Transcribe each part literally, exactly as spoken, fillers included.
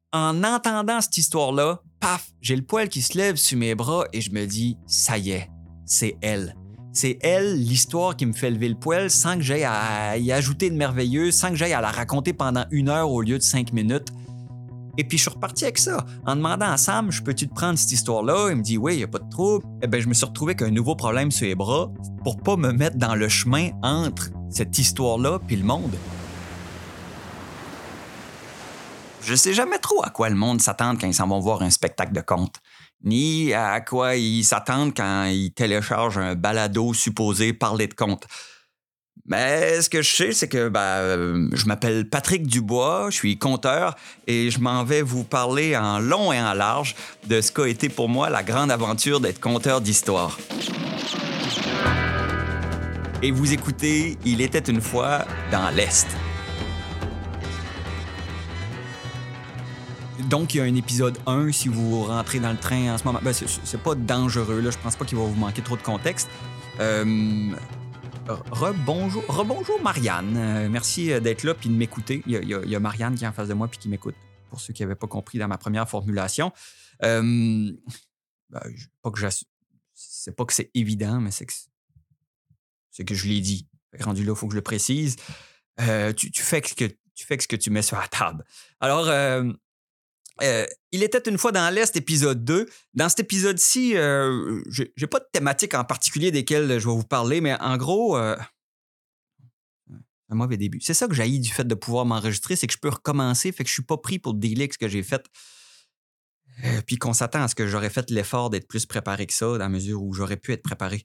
en entendant cette histoire-là, paf, j'ai le poil qui se lève sur mes bras et je me dis, ça y est, c'est elle. C'est elle, l'histoire qui me fait lever le poil sans que j'aille à y ajouter de merveilleux, sans que j'aille à la raconter pendant une heure au lieu de cinq minutes. Et puis, je suis reparti avec ça. En demandant à Sam, je peux-tu te prendre cette histoire-là? Il me dit, oui, il n'y a pas de trouble. Eh bien, je me suis retrouvé avec un nouveau problème sur les bras pour pas me mettre dans le chemin entre cette histoire-là puis le monde. Je sais jamais trop à quoi le monde s'attend quand ils s'en vont voir un spectacle de contes, ni à quoi ils s'attendent quand ils téléchargent un balado supposé parler de contes. Mais ce que je sais, c'est que ben, euh, je m'appelle Patrick Dubois, je suis conteur et je m'en vais vous parler en long et en large de ce qu'a été pour moi la grande aventure d'être conteur d'histoire. Et vous écoutez Il était une fois dans l'Est. Donc, il y a un épisode un, si vous rentrez dans le train en ce moment. Ben, c'est, c'est pas dangereux, là. Je pense pas qu'il va vous manquer trop de contexte. Euh, Rebonjour, rebonjour Marianne. Euh, merci d'être là puis de m'écouter. Il y, a, il, y a, il y a Marianne qui est en face de moi puis qui m'écoute, pour ceux qui n'avaient pas compris dans ma première formulation. Euh, ben, pas que j'ass... C'est pas que c'est évident, mais c'est que, c'est que je l'ai dit. Rendu là, il faut que je le précise. Euh, tu, tu, fais ce que, tu fais ce que tu mets sur la table. Alors... Euh, Euh, il était une fois dans l'Est, épisode deux. Dans cet épisode-ci, euh, j'ai, j'ai pas de thématique en particulier desquelles je vais vous parler, mais en gros, euh, un mauvais début. C'est ça que j'haïs du fait de pouvoir m'enregistrer, c'est que je peux recommencer, fait que je suis pas pris pour délai avec ce que j'ai fait. Euh, puis qu'on s'attend à ce que j'aurais fait l'effort d'être plus préparé que ça, dans la mesure où j'aurais pu être préparé.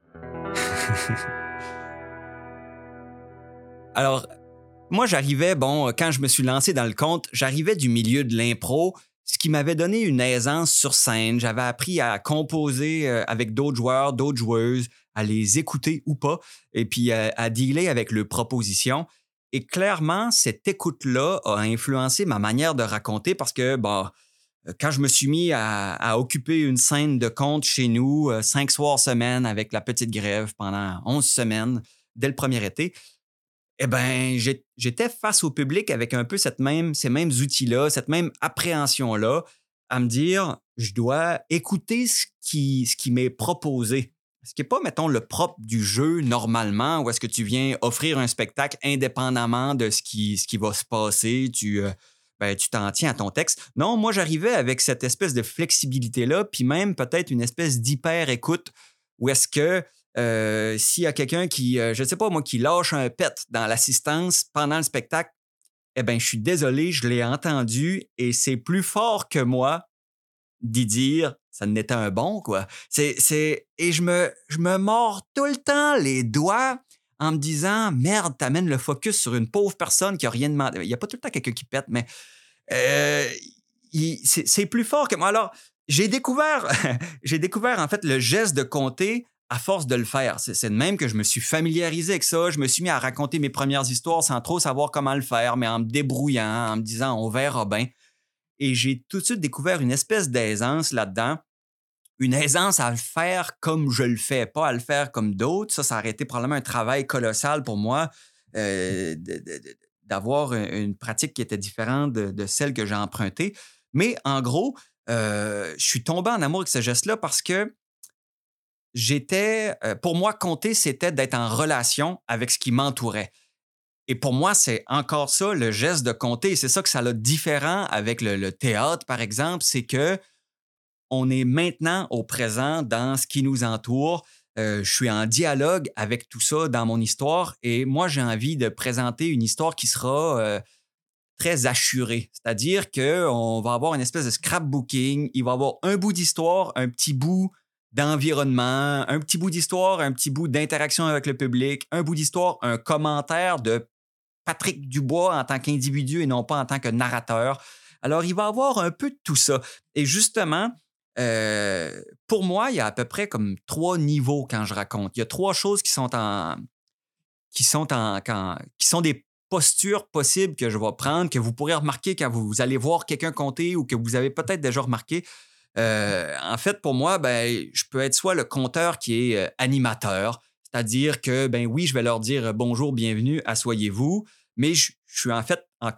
Alors... Moi, j'arrivais, bon, quand je me suis lancé dans le conte, j'arrivais du milieu de l'impro, ce qui m'avait donné une aisance sur scène. J'avais appris à composer avec d'autres joueurs, d'autres joueuses, à les écouter ou pas, et puis à, à dealer avec leurs propositions. Et clairement, cette écoute-là a influencé ma manière de raconter parce que, bon, quand je me suis mis à, à occuper une scène de conte chez nous, cinq soirs semaine avec la petite grève pendant onze semaines, dès le premier été, eh bien, j'étais face au public avec un peu cette même, ces mêmes outils-là, cette même appréhension-là, à me dire, je dois écouter ce qui, ce qui m'est proposé. Ce qui n'est pas, mettons, le propre du jeu normalement, où est-ce que tu viens offrir un spectacle indépendamment de ce qui, ce qui va se passer, tu, euh, ben, tu t'en tiens à ton texte. Non, moi, j'arrivais avec cette espèce de flexibilité-là, puis même peut-être une espèce d'hyper-écoute, où est-ce que Euh, s'il y a quelqu'un qui, euh, je ne sais pas moi, qui lâche un pet dans l'assistance pendant le spectacle, eh bien, je suis désolé, je l'ai entendu et c'est plus fort que moi d'y dire ça n'était un bon, quoi. C'est, c'est... Et je me, je me mords tout le temps les doigts en me disant merde, t'amènes le focus sur une pauvre personne qui n'a rien demandé. Il n'y a pas tout le temps quelqu'un qui pète, mais euh, il, c'est, c'est plus fort que moi. Alors, j'ai découvert, j'ai découvert en fait le geste de compter à force de le faire. C'est, c'est de même que je me suis familiarisé avec ça. Je me suis mis à raconter mes premières histoires sans trop savoir comment le faire, mais en me débrouillant, en me disant on verra bien. Et j'ai tout de suite découvert une espèce d'aisance là-dedans. Une aisance à le faire comme je le fais, pas à le faire comme d'autres. Ça, ça aurait été probablement un travail colossal pour moi euh, de, de, de, d'avoir une pratique qui était différente de, de celle que j'ai empruntée. Mais en gros, euh, je suis tombé en amour avec ce geste-là parce que j'étais, euh, pour moi, compter, c'était d'être en relation avec ce qui m'entourait. Et pour moi, c'est encore ça, le geste de compter. Et c'est ça que ça a différent avec le, le théâtre, par exemple, c'est que on est maintenant au présent dans ce qui nous entoure. Euh, je suis en dialogue avec tout ça dans mon histoire et moi, j'ai envie de présenter une histoire qui sera euh, très assurée. C'est-à-dire qu'on va avoir une espèce de scrapbooking. Il va y avoir un bout d'histoire, un petit bout d'environnement, un petit bout d'histoire, un petit bout d'interaction avec le public, un bout d'histoire, un commentaire de Patrick Dubois en tant qu'individu et non pas en tant que narrateur. Alors, il va y avoir un peu de tout ça. Et justement, euh, pour moi, il y a à peu près comme trois niveaux quand je raconte. Il y a trois choses qui sont en... qui sont en... Quand, qui sont des postures possibles que je vais prendre, que vous pourrez remarquer quand vous allez voir quelqu'un compter ou que vous avez peut-être déjà remarqué. Euh, en fait, pour moi, ben, je peux être soit le conteur qui est euh, animateur, c'est-à-dire que, ben oui, je vais leur dire bonjour, bienvenue, asseyez-vous, mais je, je suis en fait encore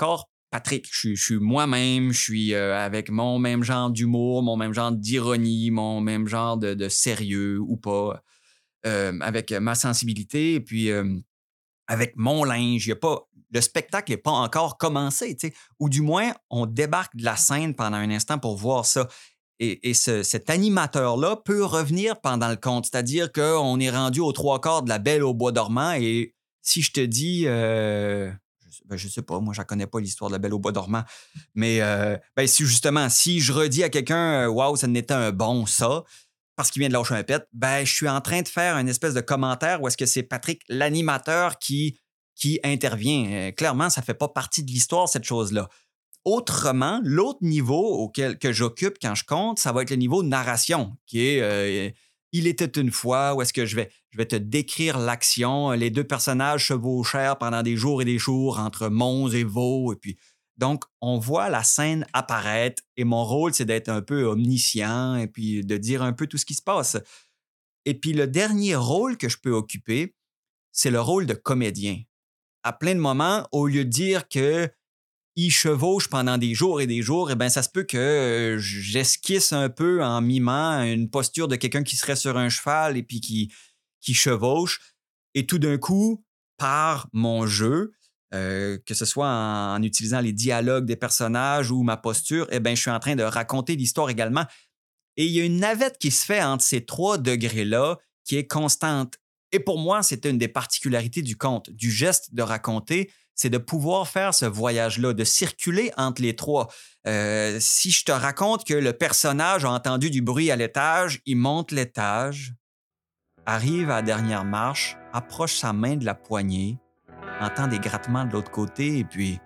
Patrick. Je, suis- je suis moi-même, je suis euh, avec mon même genre d'humour, mon même genre d'ironie, mon même genre de, de sérieux ou pas, euh, avec ma sensibilité, et puis euh, avec mon linge. Il y a pas, le spectacle n'est pas encore commencé, tu sais. Ou du moins, on débarque de la scène pendant un instant pour voir ça. Et, et ce- cet animateur-là peut revenir pendant le conte, c'est-à-dire qu'on est rendu aux trois quarts de la Belle au bois dormant et si je te dis, euh, je, sais, ben, je sais pas, moi je ne connais pas l'histoire de la Belle au bois dormant, mais euh, ben, si justement, si je redis à quelqu'un, euh, waouh, ça n'était un bon ça, parce qu'il vient de lâcher un pet, ben, je suis en train de faire une espèce de commentaire où est-ce que c'est Patrick, l'animateur, qui, qui intervient. Euh, clairement, ça ne fait pas partie de l'histoire, cette chose-là. Autrement, l'autre niveau auquel que j'occupe quand je compte, ça va être le niveau de narration, qui est euh, Il était une fois, où est-ce que je vais, je vais te décrire l'action. Les deux personnages chevauchèrent pendant des jours et des jours entre Mons et Vaux. Et puis, donc, on voit la scène apparaître et mon rôle, c'est d'être un peu omniscient et puis de dire un peu tout ce qui se passe. Et puis, le dernier rôle que je peux occuper, c'est le rôle de comédien. À plein de moments, au lieu de dire que il chevauche pendant des jours et des jours, et bien, ça se peut que euh, j'esquisse un peu en mimant une posture de quelqu'un qui serait sur un cheval et puis qui, qui chevauche. Et tout d'un coup, par mon jeu, euh, que ce soit en, en utilisant les dialogues des personnages ou ma posture, eh bien, je suis en train de raconter l'histoire également. Et il y a une navette qui se fait entre ces trois degrés-là qui est constante. Et pour moi, c'était une des particularités du conte, du geste de raconter, c'est de pouvoir faire ce voyage-là, de circuler entre les trois. Euh, si je te raconte que le personnage a entendu du bruit à l'étage, il monte l'étage, arrive à la dernière marche, approche sa main de la poignée, entend des grattements de l'autre côté, et puis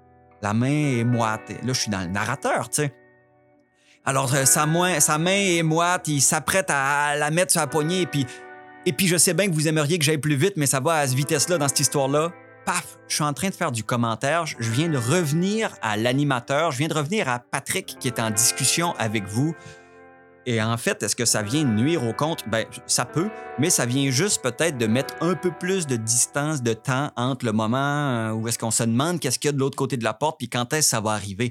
la main est moite. Là, je suis dans le narrateur, tu sais. Alors, euh, sa, main, sa main est moite, il s'apprête à la mettre sur la poignée, et puis, et puis je sais bien que vous aimeriez que j'aille plus vite, mais ça va à cette vitesse-là dans cette histoire-là. Paf, je suis en train de faire du commentaire, je viens de revenir à l'animateur, je viens de revenir à Patrick qui est en discussion avec vous. Et en fait, est-ce que ça vient nuire au conte? Ben, ça peut, mais ça vient juste peut-être de mettre un peu plus de distance, de temps entre le moment où est-ce qu'on se demande qu'est-ce qu'il y a de l'autre côté de la porte, puis quand est-ce que ça va arriver.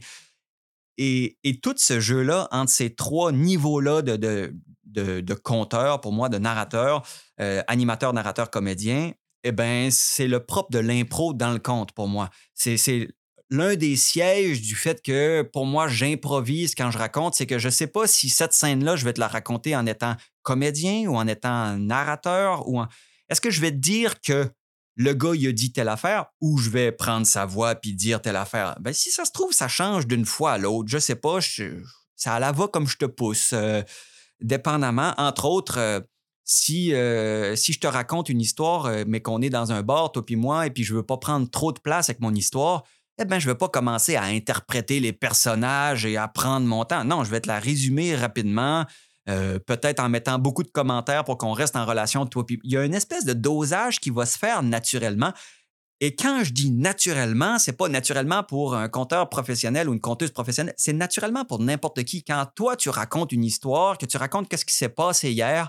Et, et tout ce jeu-là, entre ces trois niveaux-là de, de, de, de conteur, pour moi, de narrateur, euh, animateur, narrateur, comédien, eh bien, c'est le propre de l'impro dans le conte pour moi. C'est, c'est l'un des sièges du fait que, pour moi, j'improvise quand je raconte, c'est que je ne sais pas si cette scène-là, je vais te la raconter en étant comédien ou en étant narrateur ou en... Est-ce que je vais te dire que le gars, il a dit telle affaire, ou je vais prendre sa voix puis dire telle affaire. Ben, si ça se trouve, ça change d'une fois à l'autre. Je sais pas, je- ça la va comme je te pousse, euh, dépendamment. Entre autres, euh, si, euh, si je te raconte une histoire, euh, mais qu'on est dans un bar, toi puis moi, et puis je veux pas prendre trop de place avec mon histoire, eh bien, je vais pas commencer à interpréter les personnages et à prendre mon temps. Non, je vais te la résumer rapidement, euh, peut-être en mettant beaucoup de commentaires pour qu'on reste en relation, toi puis... Il y a une espèce de dosage qui va se faire naturellement. Et quand je dis naturellement, c'est pas naturellement pour un conteur professionnel ou une conteuse professionnelle, c'est naturellement pour n'importe qui. Quand toi, tu racontes une histoire, que tu racontes qu'est-ce qui s'est passé hier,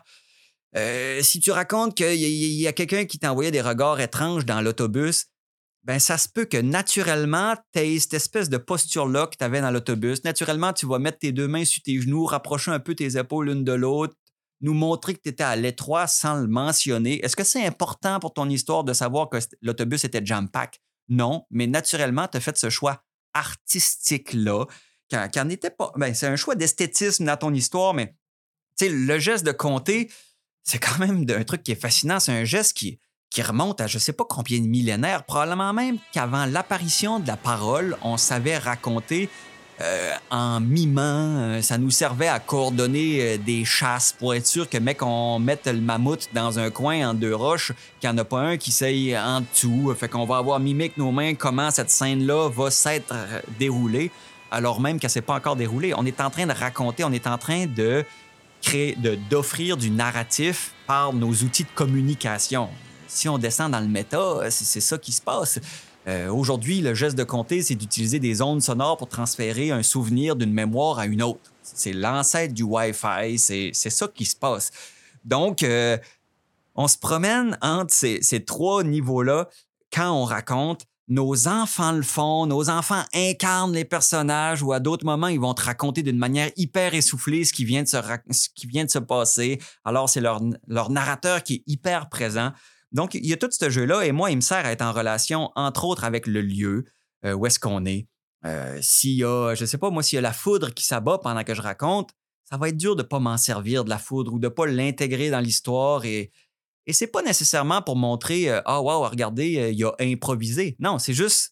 euh, si tu racontes qu'il y, y- y a quelqu'un qui t'a envoyé des regards étranges dans l'autobus, ben ça se peut que naturellement, tu aies cette espèce de posture-là que tu avais dans l'autobus. Naturellement, tu vas mettre tes deux mains sur tes genoux, rapprocher un peu tes épaules l'une de l'autre, nous montrer que tu étais à l'étroit sans le mentionner. Est-ce que c'est important pour ton histoire de savoir que l'autobus était jam-pack? Non, mais naturellement, tu as fait ce choix artistique-là, qui n'était pas... Ben, c'est un choix d'esthétisme dans ton histoire, mais tu sais, le geste de compter, c'est quand même un truc qui est fascinant. C'est un geste qui, qui remonte à je ne sais pas combien de millénaires, probablement même qu'avant l'apparition de la parole, on savait raconter euh, en mimant. Euh, ça nous servait à coordonner euh, des chasses pour être sûr que, mec, on mette le mammouth dans un coin entre deux roches, qu'il n'y en a pas un qui s'aille en dessous. Fait qu'on va avoir mimé avec nos mains comment cette scène-là va s'être déroulée, alors même qu'elle ne s'est pas encore déroulée. On est en train de raconter, on est en train de créer, de, d'offrir du narratif par nos outils de communication. Si on descend dans le méta, c'est, c'est ça qui se passe. Euh, aujourd'hui, le geste de compter, c'est d'utiliser des ondes sonores pour transférer un souvenir d'une mémoire à une autre. C'est l'ancêtre du Wi-Fi, c'est, c'est ça qui se passe. Donc, euh, on se promène entre ces, ces trois niveaux-là quand on raconte. nos enfants le font, nos enfants incarnent les personnages ou à d'autres moments, ils vont te raconter d'une manière hyper essoufflée ce qui vient de se, ra- ce qui vient de se passer. Alors, c'est leur, leur narrateur qui est hyper présent. Donc, il y a tout ce jeu-là et moi, il me sert à être en relation, entre autres, avec le lieu, euh, où est-ce qu'on est. Euh, s'il y a, je sais pas, moi, s'il y a la foudre qui s'abat pendant que je raconte, ça va être dur de ne pas m'en servir de la foudre ou de ne pas l'intégrer dans l'histoire et et c'est pas nécessairement pour montrer euh, ah wow, regardez, euh, il a improvisé. Non, c'est juste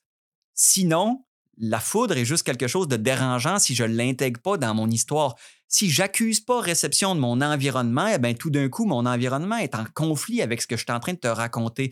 sinon, la foudre est juste quelque chose de dérangeant si je ne l'intègre pas dans mon histoire. Si j'accuse pas réception de mon environnement, eh bien, tout d'un coup, mon environnement est en conflit avec ce que je suis en train de te raconter.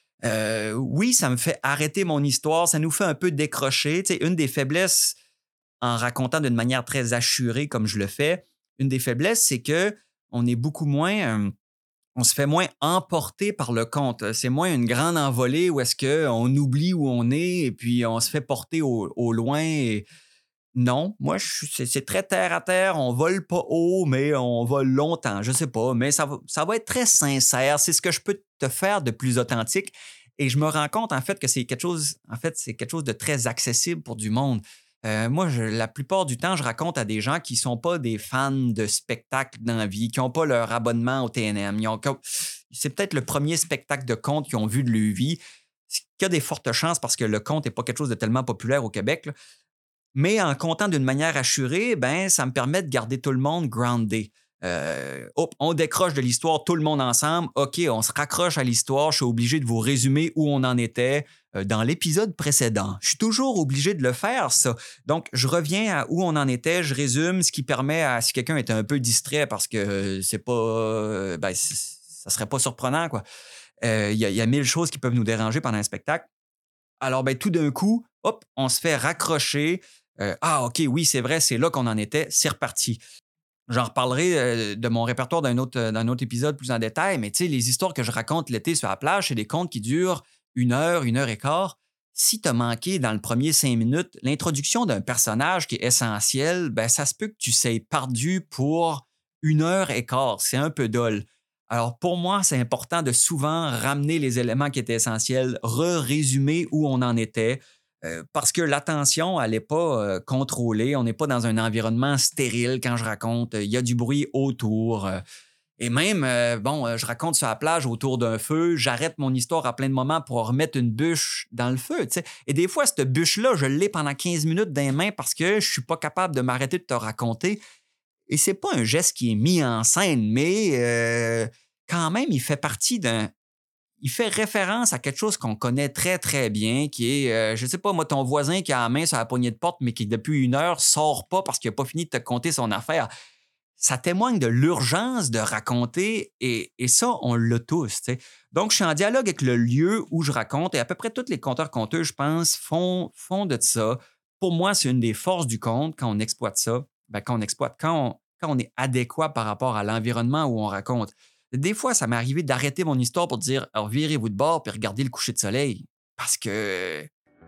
Euh, oui, ça me fait arrêter mon histoire, ça nous fait un peu décrocher. Tu sais, une des faiblesses en racontant d'une manière très assurée comme je le fais, une des faiblesses, c'est que on est beaucoup moins. euh, on se fait moins emporter par le conte. C'est moins une grande envolée où est-ce qu'on oublie où on est et puis on se fait porter au, au loin. Et... Non, moi, je suis- c'est, c'est très terre à terre. On vole pas haut, mais on vole longtemps. Je sais pas, mais ça va, ça va être très sincère. C'est ce que je peux te faire de plus authentique. Et je me rends compte, en fait, que c'est quelque chose, en fait, c'est quelque chose de très accessible pour du monde. Euh, moi, je- la plupart du temps, je raconte à des gens qui ne sont pas des fans de spectacles dans la vie, qui n'ont pas leur abonnement au T N M. Ils ont- c'est peut-être le premier spectacle de conte qu'ils ont vu de leur vie, ce qui a des fortes chances parce que le conte n'est pas quelque chose de tellement populaire au Québec, là. Mais en comptant d'une manière assurée, ben, ça me permet de garder tout le monde groundé. Euh, hop, on décroche de l'histoire tout le monde ensemble. OK, on se raccroche à l'histoire. Je suis obligé de vous résumer où on en était euh, dans l'épisode précédent. Je suis toujours obligé de le faire, ça. Donc, je reviens à où on en était, je résume, ce qui permet à si quelqu'un est un peu distrait parce que euh, c'est pas. euh, ben, c'est- ça serait pas surprenant, quoi. Euh, Il y, a- il y a mille choses qui peuvent nous déranger pendant un spectacle. Alors, ben, tout d'un coup, hop, on se fait raccrocher. Euh, ah, OK, oui, c'est vrai, c'est là qu'on en était, c'est reparti. J'en reparlerai euh, de mon répertoire d'un autre, euh, d'un autre épisode plus en détail, mais tu sais, les histoires que je raconte l'été sur la plage, c'est des contes qui durent une heure, une heure et quart. Si tu as manqué dans le premier cinq minutes l'introduction d'un personnage qui est essentiel, ben ça se peut que tu s'aies perdu pour une heure et quart. C'est un peu dole. Alors pour moi, c'est important de souvent ramener les éléments qui étaient essentiels, re-résumer où on en était, euh, parce que l'attention, elle n'est pas euh, contrôlée. On n'est pas dans un environnement stérile quand je raconte. Il y a du bruit autour. euh, et même, euh, bon, euh, je raconte sur la plage autour d'un feu, j'arrête mon histoire à plein de moments pour remettre une bûche dans le feu. Tu sais. Et des fois, cette bûche-là, je l'ai pendant quinze minutes dans les mains parce que je suis pas capable de m'arrêter de te raconter. Et c'est pas un geste qui est mis en scène, mais euh, quand même, il fait partie d'un, il fait référence à quelque chose qu'on connaît très, très bien, qui est, euh, je sais pas, moi, ton voisin qui a la main sur la poignée de porte, mais qui, depuis une heure, sort pas parce qu'il n'a pas fini de te conter son affaire. Ça témoigne de l'urgence de raconter et, et ça, on l'a tous, tu sais. Donc, je suis en dialogue avec le lieu où je raconte et à peu près tous les conteurs-conteux, je pense, font, font de ça. Pour moi, c'est une des forces du conte quand on exploite ça. Ben, quand on exploite, quand on, quand on est adéquat par rapport à l'environnement où on raconte. Des fois, ça m'est arrivé d'arrêter mon histoire pour dire alors virez-vous de bord puis regardez le coucher de soleil. Parce que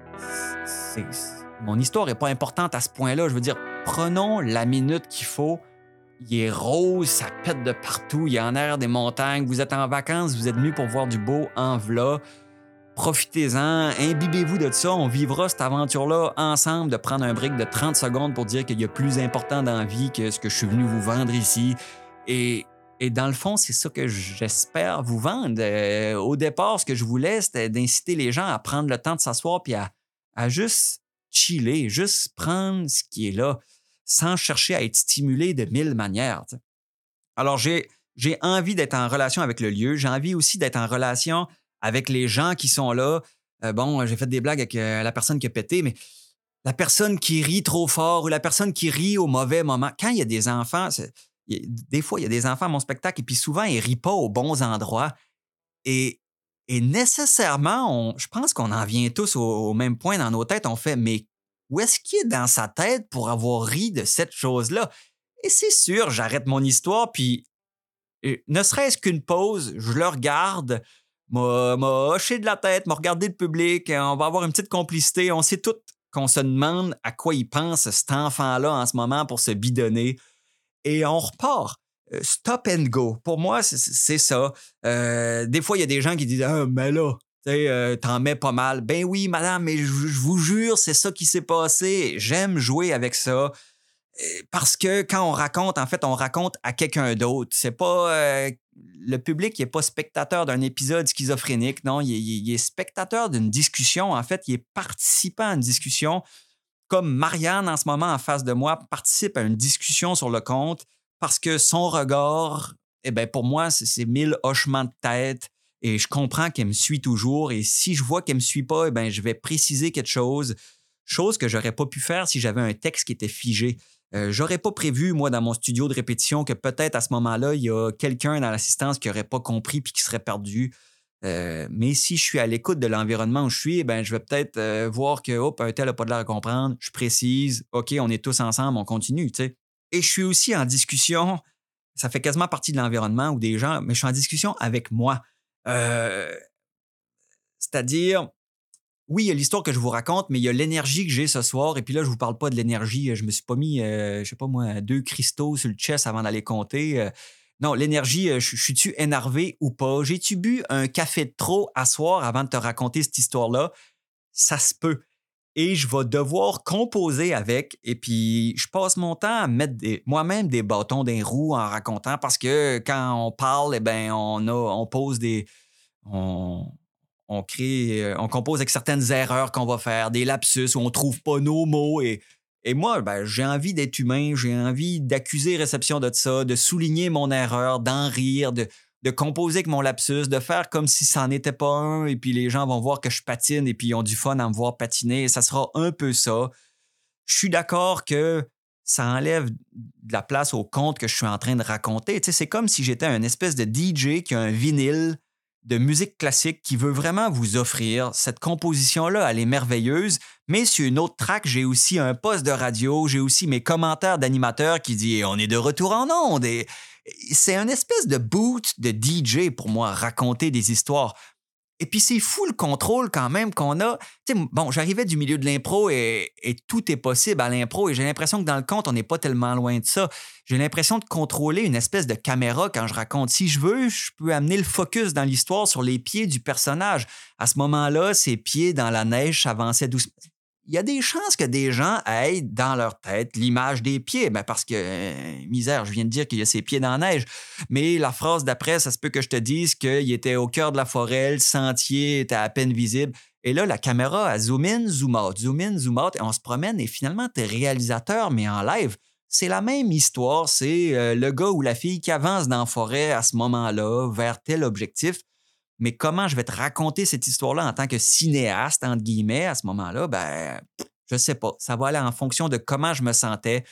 c'est- c'est- mon histoire n'est pas importante à ce point-là. Je veux dire, prenons la minute qu'il faut. Il est rose, ça pète de partout, il y a en air des montagnes. Vous êtes en vacances, vous êtes venus pour voir du beau en v'là. Profitez-en, imbibez-vous de ça. On vivra cette aventure-là ensemble, de prendre un break de trente secondes pour dire qu'il y a plus important dans la vie que ce que je suis venu vous vendre ici. Et, et dans le fond, c'est ça que j'espère vous vendre. Euh, au départ, ce que je voulais, c'était d'inciter les gens à prendre le temps de s'asseoir puis à, à juste chiller, juste prendre ce qui est là, sans chercher à être stimulé de mille manières. Tu sais. Alors, j'ai, j'ai envie d'être en relation avec le lieu. J'ai envie aussi d'être en relation avec les gens qui sont là. Euh, bon, j'ai fait des blagues avec euh, la personne qui a pété, mais la personne qui rit trop fort ou la personne qui rit au mauvais moment. Quand il y a des enfants, c'est- il y a- des fois, il y a des enfants à mon spectacle et puis souvent, ils ne rient pas aux bons endroits. Et, et nécessairement, on- je pense qu'on en vient tous au, au même point dans nos têtes. On fait, mais où est-ce qu'il est dans sa tête pour avoir ri de cette chose-là? Et c'est sûr, j'arrête mon histoire, puis euh, ne serait-ce qu'une pause, je le regarde, m'a m'a hoché de la tête, m'a regardé le public, euh, on va avoir une petite complicité. On sait tout qu'on se demande à quoi il pense cet enfant-là en ce moment pour se bidonner. Et on repart. Euh, Stop and go. Pour moi, c'est c'est ça. Euh, des fois, il y a des gens qui disent Ah, mais là, Tu sais, euh, t'en mets pas mal. Ben oui, madame, mais je, je vous jure, c'est ça qui s'est passé. J'aime jouer avec ça. Parce que quand on raconte, en fait, on raconte à quelqu'un d'autre. C'est pas... euh, le public n'est pas spectateur d'un épisode schizophrénique, non. Il est, il est spectateur d'une discussion. En fait, il est participant à une discussion. Comme Marianne, en ce moment, en face de moi, participe à une discussion sur le conte parce que son regard, eh bien, pour moi, c'est, c'est mille hochements de tête et je comprends qu'elle me suit toujours. Et si je vois qu'elle ne me suit pas, eh bien, je vais préciser quelque chose, chose que je n'aurais pas pu faire si j'avais un texte qui était figé. Euh, j'aurais pas prévu, moi, dans mon studio de répétition, que peut-être à ce moment-là, il y a quelqu'un dans l'assistance qui n'aurait pas compris puis qui serait perdu. Euh, mais si je suis à l'écoute de l'environnement où je suis, ben, je vais peut-être euh, voir que hop, un tel n'a pas de l'air à comprendre. Je précise, OK, on est tous ensemble, on continue. Tu sais. Et je suis aussi en discussion, ça fait quasiment partie de l'environnement où des gens, mais je suis en discussion avec moi. Euh, c'est-à-dire, oui, il y a l'histoire que je vous raconte, mais il y a l'énergie que j'ai ce soir. Et puis là, je vous parle pas de l'énergie. Je me suis pas mis, euh, je sais pas moi, deux cristaux sur le chest avant d'aller compter. Euh, non, l'énergie, euh, je suis-tu énervé ou pas? J'ai-tu bu un café de trop à soir avant de te raconter cette histoire-là? Ça se peut. Et je vais devoir composer avec. Et puis, je passe mon temps à mettre des- moi-même des bâtons dans les roues en racontant parce que quand on parle, eh ben, on, a, on pose des... On, on crée, euh, on compose avec certaines erreurs qu'on va faire, des lapsus où on trouve pas nos mots. Et, et moi, ben, j'ai envie d'être humain, j'ai envie d'accuser réception de ça, de souligner mon erreur, d'en rire, de, de composer avec mon lapsus, de faire comme si ça n'en était pas un, et puis les gens vont voir que je patine et puis ils ont du fun à me voir patiner. Et ça sera un peu ça. Je suis d'accord que ça enlève de la place au conte que je suis en train de raconter. Tu sais, c'est comme si j'étais un espèce de D J qui a un vinyle de musique classique qui veut vraiment vous offrir cette composition-là. Elle est merveilleuse, mais sur une autre track, j'ai aussi un poste de radio, j'ai aussi mes commentaires d'animateur qui dit « On est de retour en onde ». Et c'est une espèce de boot de D J pour moi, raconter des histoires. Et puis, c'est fou le contrôle quand même qu'on a. Tu sais, bon, j'arrivais du milieu de l'impro et, et tout est possible à l'impro et j'ai l'impression que dans le conte, on n'est pas tellement loin de ça. J'ai l'impression de contrôler une espèce de caméra quand je raconte. Si je veux, je peux amener le focus dans l'histoire sur les pieds du personnage. À ce moment-là, ses pieds dans la neige s'avançaient doucement. Il y a des chances que des gens aient dans leur tête l'image des pieds, ben parce que, euh, misère, je viens de dire qu'il y a ses pieds dans la neige. Mais la phrase d'après, ça se peut que je te dise qu'il était au cœur de la forêt, le sentier était à peine visible. Et là, la caméra, elle zoom in, zoom out, zoom in, zoom out, et on se promène. Et finalement, t'es réalisateur, mais en live, c'est la même histoire. C'est euh, le gars ou la fille qui avance dans la forêt à ce moment-là, vers tel objectif. Mais comment je vais te raconter cette histoire-là en tant que cinéaste, entre guillemets, à ce moment-là, ben, je sais pas. Ça va aller en fonction de comment je me sentais.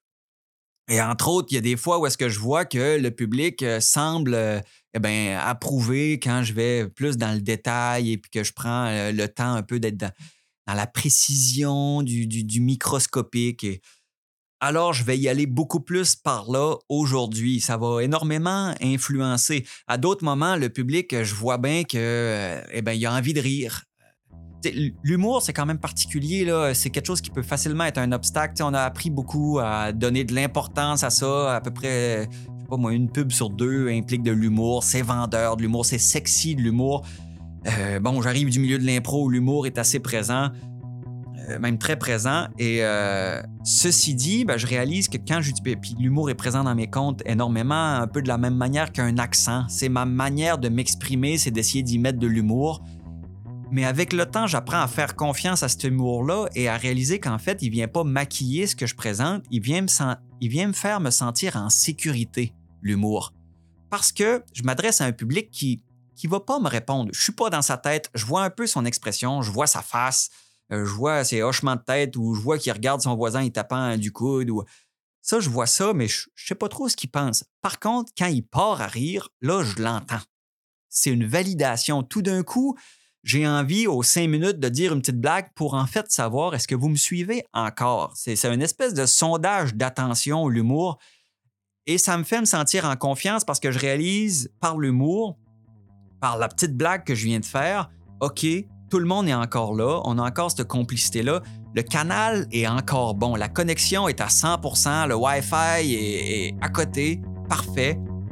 Et entre autres, il y a des fois où est-ce que je vois que le public euh, semble euh, eh ben, approuver quand je vais plus dans le détail et puis que je prends euh, le temps un peu d'être dans, dans la précision du, du, du microscopique. Et alors, je vais y aller beaucoup plus par là aujourd'hui. Ça va énormément influencer. À d'autres moments, le public, je vois bien que, euh, eh ben, il a envie de rire. T'sais, l'humour, c'est quand même particulier, là. C'est quelque chose qui peut facilement être un obstacle. T'sais, on a appris beaucoup à donner de l'importance à ça. À peu près, je sais pas moi, une pub sur deux implique de l'humour. C'est vendeur de l'humour, c'est sexy de l'humour. Euh, bon, j'arrive du milieu de l'impro où l'humour est assez présent. Même très présent. Et euh, ceci dit, ben, je réalise que quand j'utilise... Puis l'humour est présent dans mes contes énormément, un peu de la même manière qu'un accent. C'est ma manière de m'exprimer, c'est d'essayer d'y mettre de l'humour. Mais avec le temps, j'apprends à faire confiance à cet humour-là et à réaliser qu'en fait, il vient pas maquiller ce que je présente, il vient me, sen... il vient me faire me sentir en sécurité, l'humour. Parce que je m'adresse à un public qui qui va pas me répondre. Je suis pas dans sa tête, je vois un peu son expression, je vois sa face, Euh, je vois ses hochements de tête ou je vois qu'il regarde son voisin y tapant du coude. Ou... Ça, je vois ça, mais je ne sais pas trop ce qu'il pense. Par contre, quand il part à rire, là, je l'entends. C'est une validation. Tout d'un coup, j'ai envie, aux cinq minutes, de dire une petite blague pour en fait savoir est-ce que vous me suivez encore. C'est, c'est une espèce de sondage d'attention, l'humour. Et ça me fait me sentir en confiance parce que je réalise par l'humour, par la petite blague que je viens de faire, OK, tout le monde est encore là, on a encore cette complicité-là. Le canal est encore bon, la connexion est à cent pour cent, le Wi-Fi est, est à côté, parfait.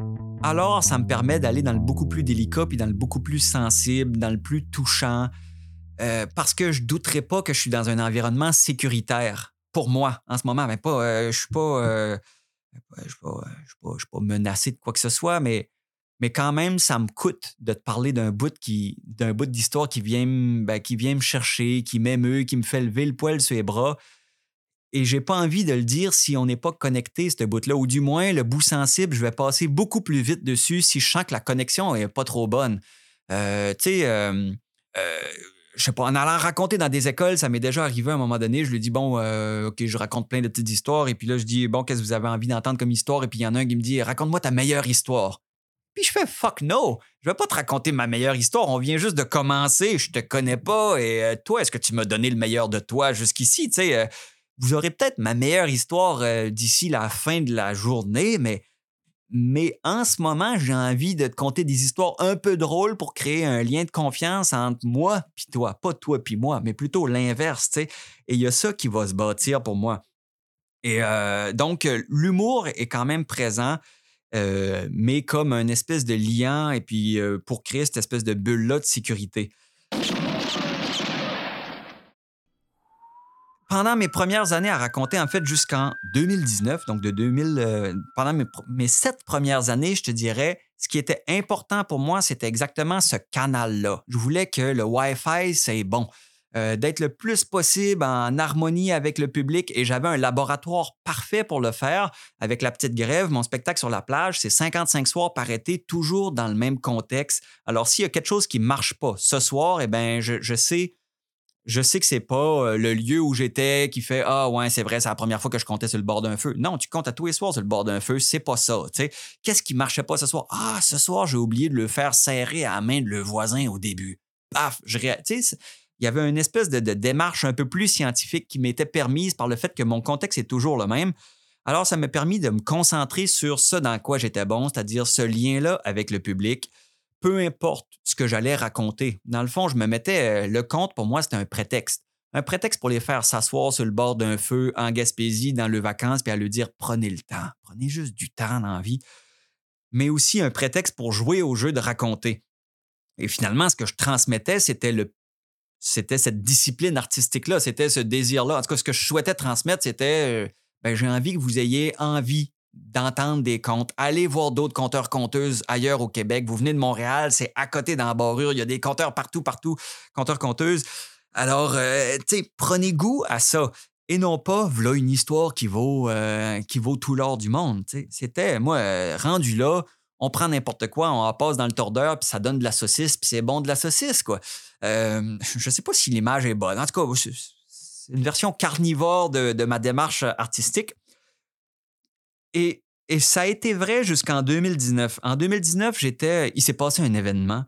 Alors, ça me permet d'aller dans le beaucoup plus délicat, puis dans le beaucoup plus sensible, dans le plus touchant, euh, parce que je ne douterai pas que je suis dans un environnement sécuritaire pour moi en ce moment. Mais pas, euh, je suis pas, euh, je suis pas, je suis pas, je suis pas menacé de quoi que ce soit, mais, mais quand même, ça me coûte de te parler d'un bout qui, d'un bout d'histoire qui vient, me- ben, qui vient me chercher, qui m'émeut, qui me fait lever le poil sur les bras. Et j'ai pas envie de le dire si on n'est pas connecté, ce bout-là. Ou du moins, le bout sensible, je vais passer beaucoup plus vite dessus si je sens que la connexion est pas trop bonne. Euh, tu sais, euh, euh, je sais pas, en allant raconter dans des écoles, ça m'est déjà arrivé à un moment donné. Je lui dis, bon, euh, OK, je raconte plein de petites histoires. Et puis là, je dis, bon, qu'est-ce que vous avez envie d'entendre comme histoire? Et puis il y en a un qui me dit, raconte-moi ta meilleure histoire. Puis je fais fuck no, je vais pas te raconter ma meilleure histoire, on vient juste de commencer, je te connais pas et euh, toi, est-ce que tu m'as donné le meilleur de toi jusqu'ici, tu sais, euh, vous aurez peut-être ma meilleure histoire euh, d'ici la fin de la journée, mais, mais en ce moment, j'ai envie de te conter des histoires un peu drôles pour créer un lien de confiance entre moi puis toi, pas toi puis moi, mais plutôt l'inverse, tu sais, et il y a ça qui va se bâtir pour moi. Et euh, donc, euh, l'humour est quand même présent, euh, mais comme un espèce de liant et puis euh, pour créer cette espèce de bulle-là de sécurité. Pendant mes premières années à raconter, en fait, jusqu'en deux mille dix-neuf, donc de deux mille, euh, pendant mes, pr- mes sept premières années, je te dirais, ce qui était important pour moi, c'était exactement ce canal-là. Je voulais que le Wi-Fi, c'est bon, euh, d'être le plus possible en harmonie avec le public et j'avais un laboratoire parfait pour le faire. Avec La Petite Grève, mon spectacle sur la plage, c'est cinquante-cinq soirs par été, toujours dans le même contexte. Alors, s'il y a quelque chose qui ne marche pas ce soir, eh bien, je, je sais je sais que c'est pas euh, le lieu où j'étais qui fait ah ouais c'est vrai c'est la première fois que je comptais sur le bord d'un feu. Non, tu comptes à tous les soirs sur le bord d'un feu, c'est pas ça. Tu sais, qu'est-ce qui marchait pas ce soir? Ah ce soir j'ai oublié de le faire serrer à la main de le voisin au début. Paf, je ré... tu sais, il y avait une espèce de, de démarche un peu plus scientifique qui m'était permise par le fait que mon contexte est toujours le même. Alors ça m'a permis de me concentrer sur ce dans quoi j'étais bon, c'est-à-dire ce lien-là avec le public peu importe ce que j'allais raconter. Dans le fond, je me mettais, euh, le conte, pour moi, c'était un prétexte. Un prétexte pour les faire s'asseoir sur le bord d'un feu en Gaspésie dans leurs vacances puis à leur dire prenez le temps, prenez juste du temps dans la vie. Mais aussi un prétexte pour jouer au jeu de raconter. Et finalement, ce que je transmettais, c'était le c'était cette discipline artistique-là, c'était ce désir-là. En tout cas, ce que je souhaitais transmettre, c'était euh, ben, j'ai envie que vous ayez envie d'entendre des contes. Allez voir d'autres conteurs-conteuses ailleurs au Québec. Vous venez de Montréal, c'est à côté dans la Barrure. Il y a des conteurs partout, partout, conteurs-conteuses. Alors, euh, tu sais, prenez goût à ça. Et non pas, voilà une histoire qui vaut, euh, qui vaut tout l'or du monde. T'sais. C'était, moi, euh, rendu là, on prend n'importe quoi, on la passe dans le tordeur, puis ça donne de la saucisse, puis c'est bon de la saucisse, quoi. Euh, je ne sais pas si l'image est bonne. En tout cas, c'est une version carnivore de, de ma démarche artistique. Et, et ça a été vrai jusqu'en deux mille dix-neuf. En deux mille dix-neuf, j'étais, il s'est passé un événement.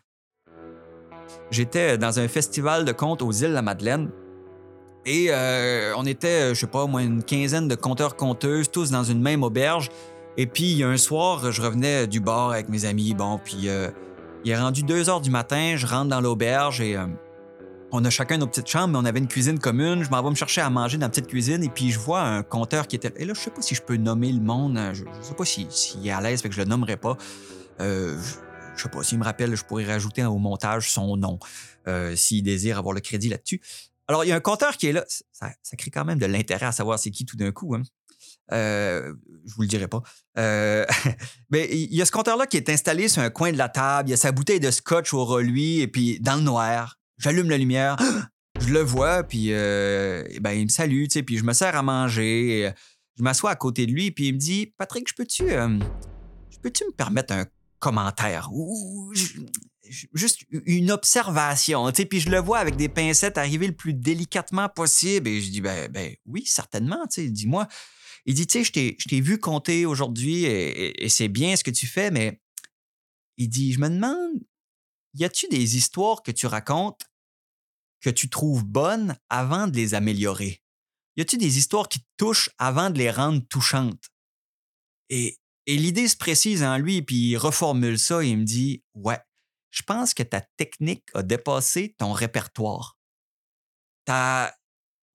J'étais dans un festival de contes aux îles de la Madeleine. Et euh, on était, je sais pas, moins une quinzaine de conteurs-conteuses, tous dans une même auberge. Et puis, un soir, je revenais du bar avec mes amis. Bon, puis euh, il est rendu deux heures du matin, je rentre dans l'auberge et euh, on a chacun nos petites chambres, mais on avait une cuisine commune. Je m'en vais me chercher à manger dans la petite cuisine et puis je vois un conteur qui était... Et là, je sais pas si je peux nommer le monde. Je, je sais pas s'il si, si est à l'aise, fait que je le nommerai pas. Euh, je, je sais pas, s'il me rappelle, je pourrais rajouter au montage son nom, euh, s'il désire avoir le crédit là-dessus. Alors, il y a un conteur qui est là. Ça, ça crée quand même de l'intérêt à savoir c'est qui tout d'un coup. Hein. Euh, je vous le dirai pas. Euh, mais il y a ce compteur-là qui est installé sur un coin de la table. Il y a sa bouteille de scotch au reluit et puis dans le noir, j'allume la lumière, je le vois, puis euh, ben, il me salue, tu sais, puis je me sers à manger. Et, je m'assois à côté de lui, puis il me dit « Patrick, je peux-tu euh, je peux-tu me permettre un commentaire ou juste une observation, tu sais, puis je le vois avec des pincettes arriver le plus délicatement possible et je dis ben, ben oui, certainement, tu sais, dis-moi. Il dit, tu sais, je t'ai, je t'ai vu compter aujourd'hui et, et, et c'est bien ce que tu fais, mais il dit, je me demande, y a-tu des histoires que tu racontes que tu trouves bonnes avant de les améliorer? Y a-tu des histoires qui te touchent avant de les rendre touchantes? Et, et l'idée se précise en lui, puis il reformule ça et il me dit, ouais, je pense que ta technique a dépassé ton répertoire. Ta,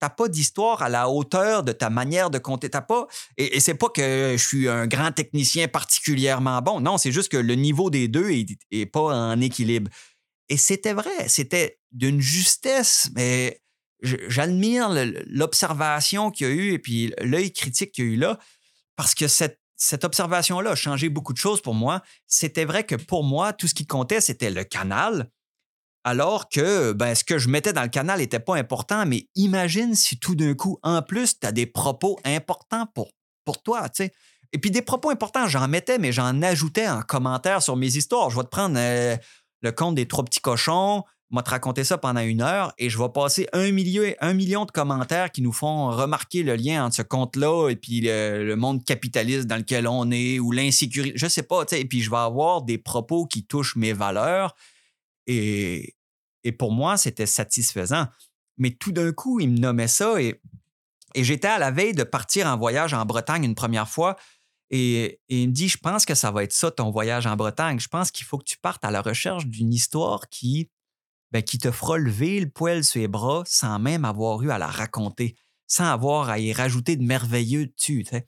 t'as pas d'histoire à la hauteur de ta manière de compter. T'as pas, et, et c'est pas que je suis un grand technicien particulièrement bon. Non, c'est juste que le niveau des deux est, est pas en équilibre. Et c'était vrai, c'était d'une justesse, mais j'admire l'observation qu'il y a eu et puis l'œil critique qu'il y a eu là, parce que cette, cette observation-là a changé beaucoup de choses pour moi. C'était vrai que pour moi, tout ce qui comptait, c'était le canal, alors que ben, ce que je mettais dans le canal n'était pas important, mais imagine si tout d'un coup, en plus, tu as des propos importants pour, pour toi, tu sais. Et puis des propos importants, j'en mettais, mais j'en ajoutais en commentaire sur mes histoires. Je vais te prendre euh, le conte des trois petits cochons, moi te raconter ça pendant une heure et je vais passer un, milieu, un million de commentaires qui nous font remarquer le lien entre ce conte-là et puis le, le monde capitaliste dans lequel on est ou l'insécurité, je sais pas, tu sais. Et puis je vais avoir des propos qui touchent mes valeurs et, et pour moi, c'était satisfaisant. Mais tout d'un coup, il me nommait ça et, et j'étais à la veille de partir en voyage en Bretagne une première fois. Et, et il me dit, je pense que ça va être ça ton voyage en Bretagne. Je pense qu'il faut que tu partes à la recherche d'une histoire qui, ben, qui te fera lever le poil sur les bras sans même avoir eu à la raconter, sans avoir à y rajouter de merveilleux dessus. T'sais.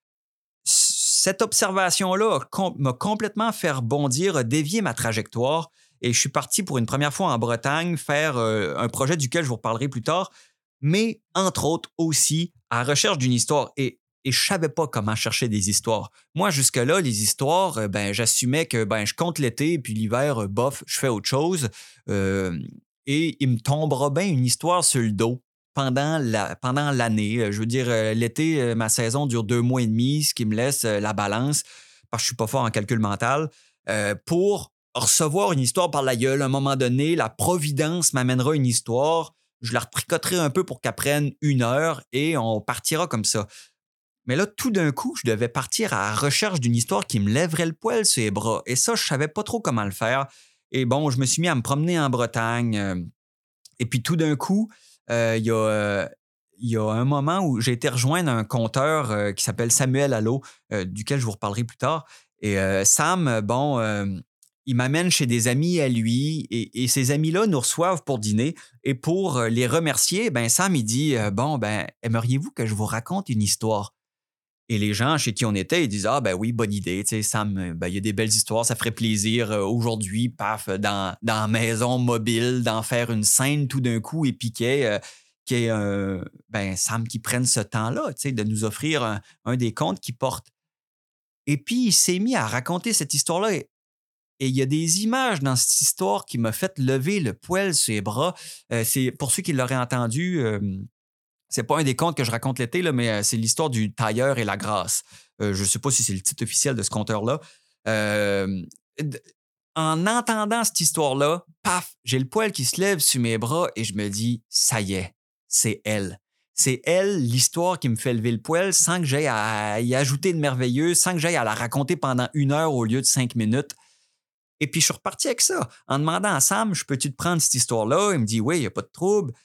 Cette observation-là com- m'a complètement fait rebondir, a dévié ma trajectoire et je suis parti pour une première fois en Bretagne faire euh, un projet duquel je vous reparlerai plus tard, mais entre autres aussi à la recherche d'une histoire. Et Et je savais pas comment chercher des histoires. Moi, jusque-là, les histoires, ben, j'assumais que ben, je compte l'été, puis l'hiver, bof, je fais autre chose. Euh, et il me tombera bien une histoire sur le dos pendant, la, pendant l'année. Je veux dire, l'été, ma saison dure deux mois et demi, ce qui me laisse la balance, parce que je suis pas fort en calcul mental, euh, pour recevoir une histoire par la gueule. À un moment donné, la providence m'amènera une histoire. Je la retricoterai un peu pour qu'elle prenne une heure et on partira comme ça. Mais là, tout d'un coup, je devais partir à la recherche d'une histoire qui me lèverait le poil sur les bras. Et ça, je savais pas trop comment le faire. Et bon, je me suis mis à me promener en Bretagne. Euh, et puis tout d'un coup, euh, il y a, euh, il y a un moment où j'ai été rejoindre un conteur euh, qui s'appelle Samuel Allo, euh, duquel je vous reparlerai plus tard. Et euh, Sam, bon, euh, il m'amène chez des amis à lui et, et ces amis-là nous reçoivent pour dîner. Et pour euh, les remercier, ben Sam, il dit euh, bon, ben, aimeriez-vous que je vous raconte une histoire? Et les gens chez qui on était, ils disent ah ben oui, bonne idée, tu sais, Sam, ben, il y a des belles histoires, ça ferait plaisir euh, aujourd'hui, paf, dans, dans la maison mobile, d'en faire une scène tout d'un coup et puis qu'il y ait, euh, qu'il y ait, euh, ben, Sam qui prenne ce temps-là, tu sais, de nous offrir un, un des contes qu'il porte. Et puis il s'est mis à raconter cette histoire-là et et il y a des images dans cette histoire qui m'a fait lever le poil sur les bras. Euh, c'est pour ceux qui l'auraient entendu. Euh, c'est pas un des contes que je raconte l'été, là, mais euh, c'est l'histoire du tailleur et la grâce. Euh, je ne sais pas si c'est le titre officiel de ce conteur-là. Euh, d- en entendant cette histoire-là, paf, j'ai le poil qui se lève sur mes bras et je me dis, ça y est, c'est elle. C'est elle, l'histoire qui me fait lever le poil sans que j'aille à y ajouter de merveilleux, sans que j'aille à la raconter pendant une heure au lieu de cinq minutes. Et puis, je suis reparti avec ça, en demandant à Sam, je peux-tu te prendre cette histoire-là? Il me dit, oui, il n'y a pas de trouble.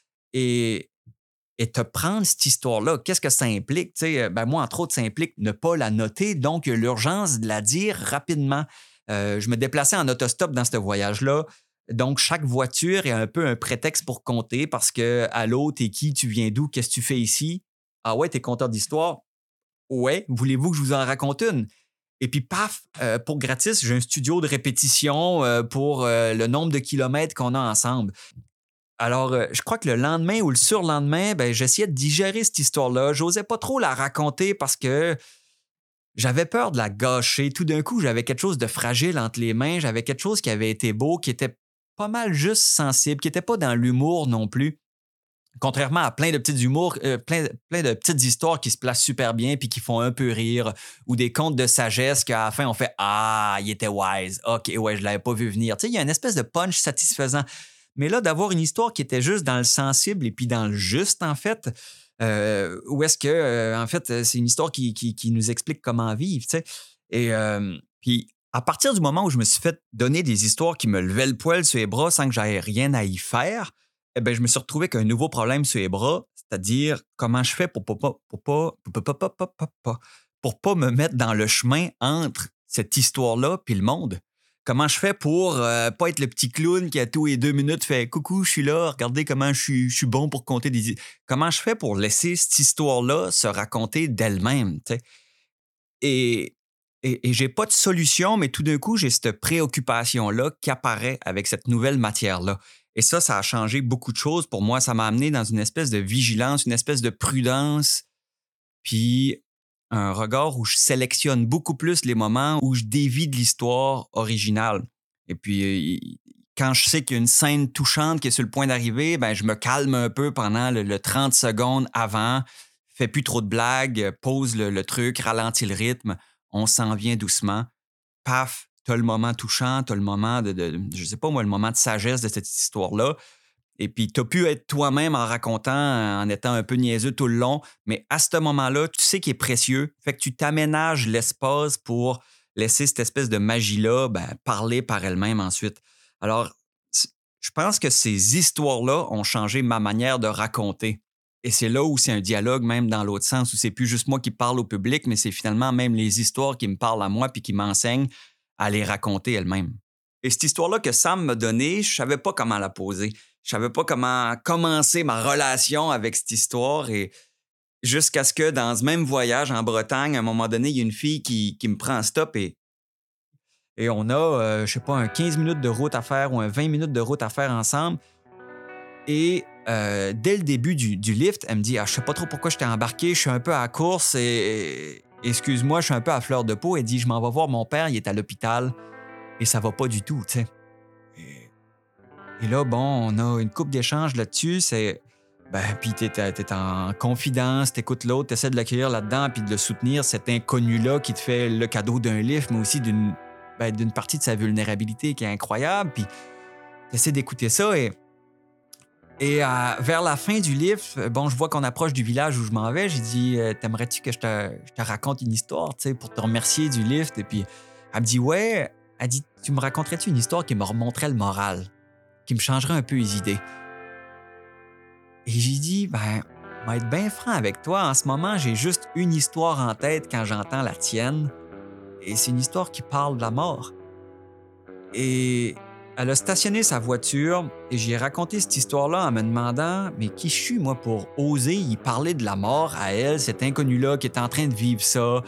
Et et te prendre cette histoire-là, qu'est-ce que ça implique? T'sais, ben moi, entre autres, ça implique ne pas la noter, donc l'urgence de la dire rapidement. Euh, je me déplaçais en autostop dans ce voyage-là, donc chaque voiture est un peu un prétexte pour compter parce que allô, t'es qui, tu viens d'où, qu'est-ce que tu fais ici? Ah ouais, t'es conteur d'histoire? Ouais, voulez-vous que je vous en raconte une? Et puis, paf, euh, pour gratis, j'ai un studio de répétition euh, pour euh, le nombre de kilomètres qu'on a ensemble. Alors, euh, je crois que le lendemain ou le surlendemain, ben, j'essayais de digérer cette histoire-là. J'osais pas trop la raconter parce que j'avais peur de la gâcher. Tout d'un coup, j'avais quelque chose de fragile entre les mains. J'avais quelque chose qui avait été beau, qui était pas mal juste sensible, qui était pas dans l'humour non plus. Contrairement à plein de petits humours, euh, plein, plein de petites histoires qui se placent super bien puis qui font un peu rire, ou des contes de sagesse qu'à la fin, on fait « Ah, il était wise. OK, ouais, je l'avais pas vu venir. » Tu sais, il y a une espèce de punch satisfaisant. Mais là, d'avoir une histoire qui était juste dans le sensible et puis dans le juste, en fait, euh, où est-ce que, euh, en fait, c'est une histoire qui, qui, qui nous explique comment vivre, tu sais. Et euh, puis, à partir du moment où je me suis fait donner des histoires qui me levaient le poil sur les bras sans que j'aie rien à y faire, eh bien, je me suis retrouvé avec un nouveau problème sur les bras, c'est-à-dire comment je fais pour pas, pour pas, pour pas, pour pas, pour pas, pour pas me mettre dans le chemin entre cette histoire-là puis le monde. Comment je fais pour euh, pas être le petit clown qui, à tous les deux minutes, fait « Coucou, je suis là, regardez comment je suis, je suis bon pour compter des... » Comment je fais pour laisser cette histoire-là se raconter d'elle-même, tu sais? Et, et, et j'ai pas de solution, mais tout d'un coup, j'ai cette préoccupation-là qui apparaît avec cette nouvelle matière-là. Et ça, ça a changé beaucoup de choses pour moi. Ça m'a amené dans une espèce de vigilance, une espèce de prudence, puis un regard où je sélectionne beaucoup plus les moments où je dévie de l'histoire originale. Et puis, quand je sais qu'il y a une scène touchante qui est sur le point d'arriver, ben, je me calme un peu pendant le, le trente secondes avant, fais plus trop de blagues, pose le, le truc, ralentis le rythme, on s'en vient doucement. Paf, t'as le moment touchant, t'as le moment de, de, je sais pas moi, le moment de sagesse de cette histoire-là. Et puis, tu as pu être toi-même en racontant, en étant un peu niaiseux tout le long, mais à ce moment-là, tu sais qu'il est précieux. Fait que tu t'aménages l'espace pour laisser cette espèce de magie-là ben, parler par elle-même ensuite. Alors, je pense que ces histoires-là ont changé ma manière de raconter. Et c'est là où c'est un dialogue, même dans l'autre sens, où c'est plus juste moi qui parle au public, mais c'est finalement même les histoires qui me parlent à moi puis qui m'enseignent à les raconter elles-mêmes. Et cette histoire-là que Sam m'a donnée, je savais pas comment la poser. Je savais pas comment commencer ma relation avec cette histoire et jusqu'à ce que dans ce même voyage en Bretagne, à un moment donné, il y a une fille qui, qui me prend en stop et, et on a, euh, je sais pas, un quinze minutes de route à faire ou un vingt minutes de route à faire ensemble. Et euh, dès le début du, du lift, elle me dit « Ah, je sais pas trop pourquoi je t'ai embarqué, je suis un peu à la course et, et excuse-moi, je suis un peu à fleur de peau. » Elle dit « Je m'en vais voir mon père, il est à l'hôpital et ça va pas du tout, tu sais. » Et là, bon, on a une couple d'échanges là-dessus. C'est. Ben, puis t'es, t'es en confidence, t'écoutes l'autre, t'essaies de l'accueillir là-dedans, puis de le soutenir, cet inconnu-là qui te fait le cadeau d'un livre, mais aussi d'une, ben, d'une partie de sa vulnérabilité qui est incroyable. Puis t'essaies d'écouter ça et. Et euh, vers la fin du livre, bon, je vois qu'on approche du village où je m'en vais. J'ai dit, euh, t'aimerais-tu que je te, je te raconte une histoire, tu sais, pour te remercier du lift? Et puis elle me dit, ouais. Elle dit, tu me raconterais-tu une histoire qui me remonterait le moral? Qui me changerait un peu les idées. Et j'ai dit, ben, je vais être bien franc avec toi. En ce moment, j'ai juste une histoire en tête quand j'entends la tienne. Et c'est une histoire qui parle de la mort. Et elle a stationné sa voiture et j'ai raconté cette histoire-là en me demandant, mais qui je suis, moi, pour oser y parler de la mort à elle, cet inconnu-là qui est en train de vivre ça.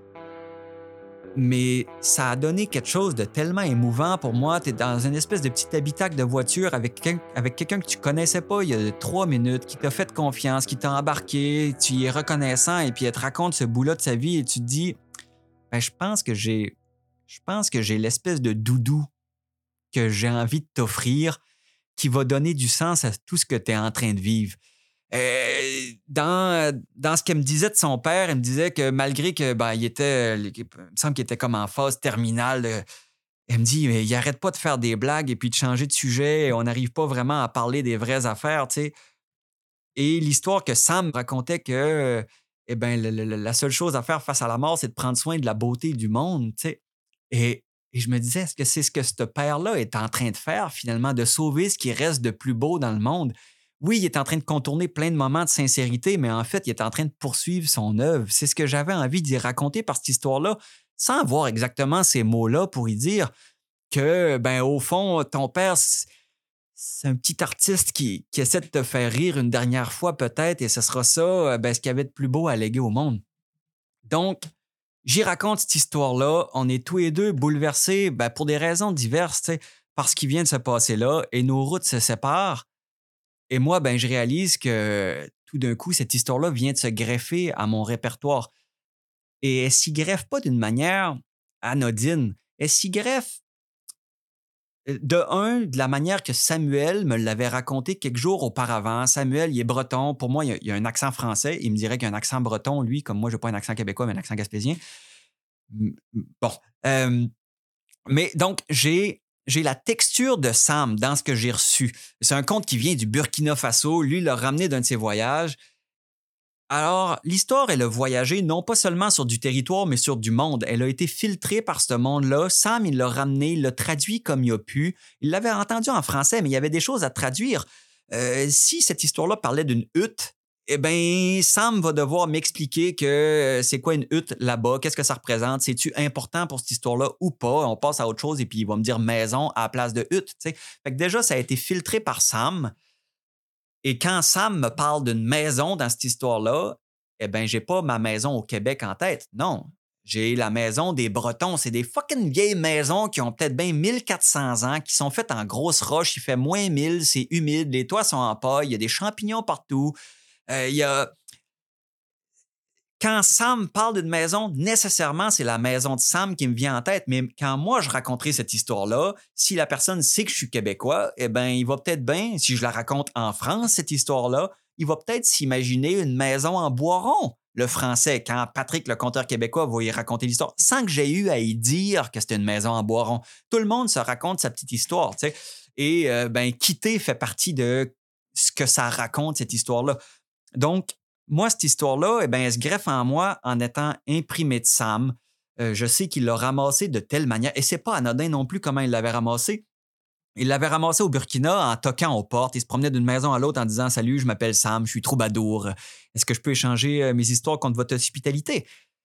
Mais ça a donné quelque chose de tellement émouvant pour moi. Tu es dans une espèce de petit habitacle de voiture avec, quelqu'un, avec quelqu'un que tu connaissais pas il y a trois minutes, qui t'a fait confiance, qui t'a embarqué, tu y es reconnaissant et puis elle te raconte ce bout-là de sa vie et tu te dis, ben, je pense que j'ai, je pense que j'ai l'espèce de doudou que j'ai envie de t'offrir qui va donner du sens à tout ce que tu es en train de vivre. Euh, dans, dans ce qu'elle me disait de son père, elle me disait que malgré que ben, il était, il me semble qu'il était comme en phase terminale, euh, elle me dit, mais il arrête pas de faire des blagues et puis de changer de sujet, on n'arrive pas vraiment à parler des vraies affaires, tu sais. Et l'histoire que Sam racontait que, euh, eh ben, le, le, la seule chose à faire face à la mort, c'est de prendre soin de la beauté du monde, tu sais. Et, et je me disais, est-ce que c'est ce que ce père-là est en train de faire, finalement, de sauver ce qui reste de plus beau dans le monde? Oui, il est en train de contourner plein de moments de sincérité, mais en fait, il est en train de poursuivre son œuvre. C'est ce que j'avais envie d'y raconter par cette histoire-là, sans avoir exactement ces mots-là pour y dire que, ben, au fond, ton père, c'est un petit artiste qui, qui essaie de te faire rire une dernière fois peut-être, et ce sera ça, ben, ce qu'il y avait de plus beau à léguer au monde. Donc, j'y raconte cette histoire-là. On est tous les deux bouleversés ben, pour des raisons diverses, tu sais, par ce qui vient de se passer là, et nos routes se séparent. Et moi, ben, je réalise que tout d'un coup, cette histoire-là vient de se greffer à mon répertoire. Et elle s'y greffe pas d'une manière anodine. Elle s'y greffe, de un, de la manière que Samuel me l'avait raconté quelques jours auparavant. Samuel, il est breton. Pour moi, il a, il a un accent français. Il me dirait qu'il a un accent breton, lui, comme moi, je n'ai pas un accent québécois, mais un accent gaspésien. Bon. Euh, mais donc, j'ai... J'ai la texture de Sam dans ce que j'ai reçu. C'est un conte qui vient du Burkina Faso. Lui, il l'a ramené d'un de ses voyages. Alors, l'histoire, elle a voyagé non pas seulement sur du territoire, mais sur du monde. Elle a été filtrée par ce monde-là. Sam, il l'a ramené, il l'a traduit comme il a pu. Il l'avait entendu en français, mais il y avait des choses à traduire. Euh, si cette histoire-là parlait d'une hutte, eh bien, Sam va devoir m'expliquer que euh, c'est quoi une hutte là-bas, qu'est-ce que ça représente, c'est-tu important pour cette histoire-là ou pas? On passe à autre chose et puis il va me dire maison à la place de hutte. Tu sais. Fait que déjà, ça a été filtré par Sam. Et quand Sam me parle d'une maison dans cette histoire-là, eh bien, j'ai pas ma maison au Québec en tête. Non. J'ai la maison des Bretons. C'est des fucking vieilles maisons qui ont peut-être bien mille quatre cents ans, qui sont faites en grosses roches. Il fait moins mille, c'est humide, les toits sont en paille, il y a des champignons partout. Euh, il y a... Quand Sam parle d'une maison, nécessairement, c'est la maison de Sam qui me vient en tête. Mais quand moi, je raconterai cette histoire-là, si la personne sait que je suis québécois, eh bien, il va peut-être bien, si je la raconte en France, cette histoire-là, il va peut-être s'imaginer une maison en bois rond, le français, quand Patrick, le conteur québécois, va y raconter l'histoire, sans que j'ai eu à y dire que c'était une maison en bois rond. Tout le monde se raconte sa petite histoire, tu sais. Et, euh, ben, quitter fait partie de ce que ça raconte, cette histoire-là. Donc, moi, cette histoire-là, eh bien, elle se greffe en moi en étant imprimée de Sam. Euh, je sais qu'il l'a ramassé de telle manière. Et c'est pas anodin non plus comment il l'avait ramassé. Il l'avait ramassé au Burkina en toquant aux portes. Il se promenait d'une maison à l'autre en disant « Salut, je m'appelle Sam, je suis troubadour. Est-ce que je peux échanger euh, mes histoires contre votre hospitalité? »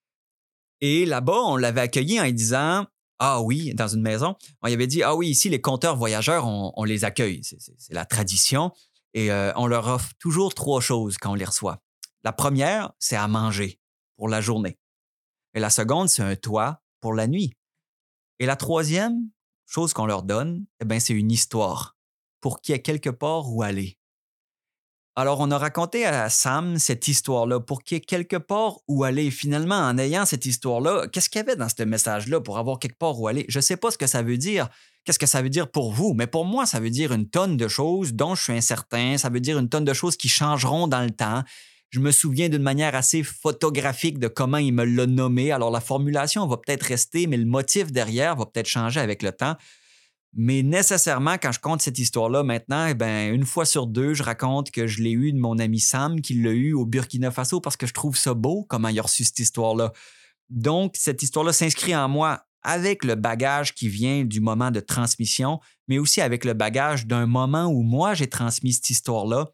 Et là-bas, on l'avait accueilli en lui disant « Ah oui, dans une maison. » On lui avait dit « Ah oui, ici, les compteurs voyageurs, on, on les accueille. C'est, c'est, c'est la tradition. Et euh, on leur offre toujours trois choses quand on les reçoit. La première, c'est à manger pour la journée. Et la seconde, c'est un toit pour la nuit. Et la troisième chose qu'on leur donne, eh bien, c'est une histoire pour qu'il y ait quelque part où aller. Alors, on a raconté à Sam cette histoire-là pour qu'il y ait quelque part où aller. Finalement, en ayant cette histoire-là, qu'est-ce qu'il y avait dans ce message-là pour avoir quelque part où aller? Je ne sais pas ce que ça veut dire. Qu'est-ce que ça veut dire pour vous? Mais pour moi, ça veut dire une tonne de choses dont je suis incertain. Ça veut dire une tonne de choses qui changeront dans le temps. Je me souviens d'une manière assez photographique de comment il me l'a nommé. Alors, la formulation va peut-être rester, mais le motif derrière va peut-être changer avec le temps. Mais nécessairement, quand je compte cette histoire-là maintenant, eh bien, une fois sur deux, je raconte que je l'ai eu de mon ami Sam, qui l'a eu au Burkina Faso, parce que je trouve ça beau, comment il a reçu cette histoire-là. Donc, cette histoire-là s'inscrit en moi avec le bagage qui vient du moment de transmission, mais aussi avec le bagage d'un moment où moi, j'ai transmis cette histoire-là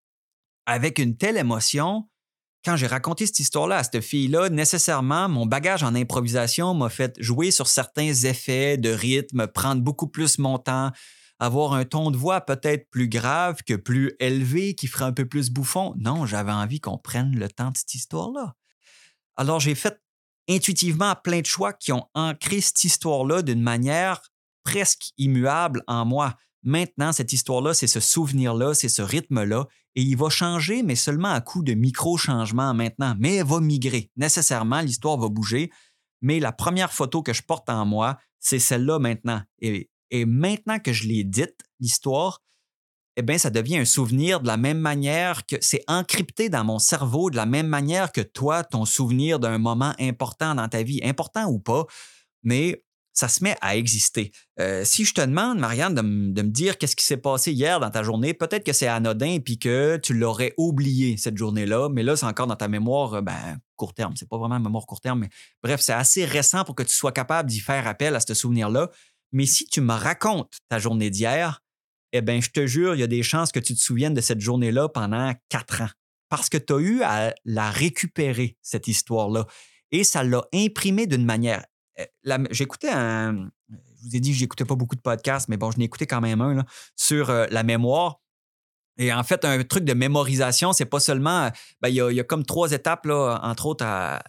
avec une telle émotion. Quand j'ai raconté cette histoire-là à cette fille-là, nécessairement, mon bagage en improvisation m'a fait jouer sur certains effets de rythme, prendre beaucoup plus mon temps, avoir un ton de voix peut-être plus grave que plus élevé, qui ferait un peu plus bouffon. Non, j'avais envie qu'on prenne le temps de cette histoire-là. Alors, j'ai fait intuitivement plein de choix qui ont ancré cette histoire-là d'une manière presque immuable en moi. Maintenant, cette histoire-là, c'est ce souvenir-là, c'est ce rythme-là, et il va changer, mais seulement à coup de micro-changements maintenant. Mais elle va migrer. Nécessairement, l'histoire va bouger, mais la première photo que je porte en moi, c'est celle-là maintenant. Et, et maintenant que je l'ai dite, l'histoire, eh bien, ça devient un souvenir de la même manière que c'est encrypté dans mon cerveau, de la même manière que toi, ton souvenir d'un moment important dans ta vie, important ou pas, mais ça se met à exister. Euh, si je te demande, Marianne, de, m- de me dire qu'est-ce qui s'est passé hier dans ta journée, peut-être que c'est anodin et que tu l'aurais oublié cette journée-là, mais là, c'est encore dans ta mémoire euh, ben, court terme. C'est pas vraiment une mémoire court terme, mais bref, c'est assez récent pour que tu sois capable d'y faire appel à ce souvenir-là. Mais si tu me racontes ta journée d'hier, eh bien, je te jure, il y a des chances que tu te souviennes de cette journée-là pendant quatre ans. Parce que tu as eu à la récupérer, cette histoire-là. Et ça l'a imprimée d'une manière. Euh, la- j'écoutais un. Je vous ai dit que j'écoutais pas beaucoup de podcasts, mais bon, je n'ai écouté quand même un là, sur euh, la mémoire. Et en fait, un truc de mémorisation, c'est pas seulement. euh, ben, il y a, il y a comme trois étapes, là, entre autres, à,